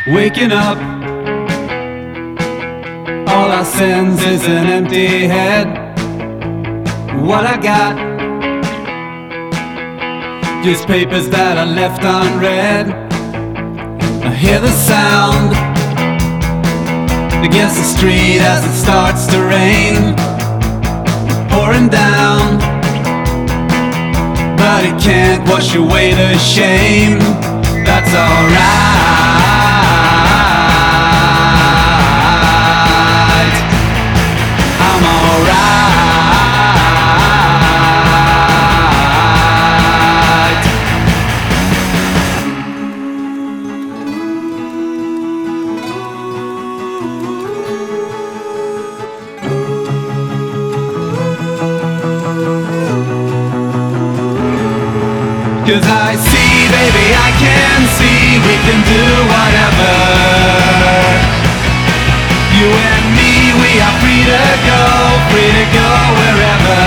Waking up, all our sins is an empty head. What I got, just papers that I left unread. I hear the sound against the street as it starts to rain, pouring down, but it can't wash away the shame. That's alright. I'm alright. 'Cause I see, baby, I can see we can do whatever. You and me, we are free to go wherever.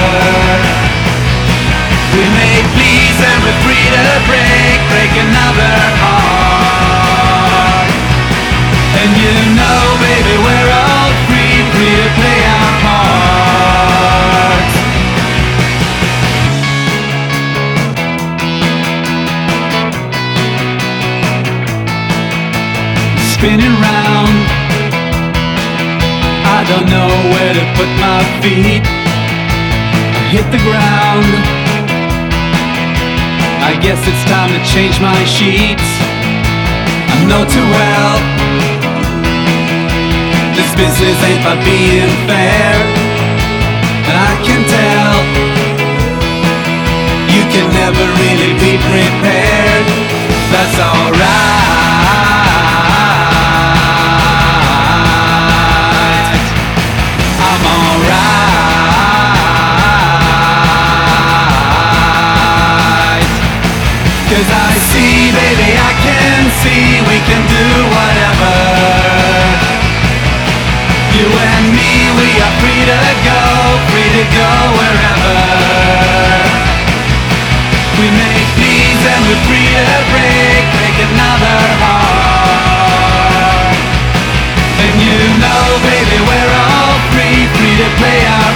We may please and we're free to break another heart. And you know, baby, we're all free to play our parts. Spinning round, I don't know where to put my feet. I hit the ground, I guess it's time to change my sheets. I know too well, this business ain't about being fair. And I can tell, you can never really be prepared. That's alright. I'm alright. 'Cause I see, baby, I can see we can do whatever. You and me, we are free to go wherever. We make peace and we're free to break another heart. And you know, baby, we're all free to play our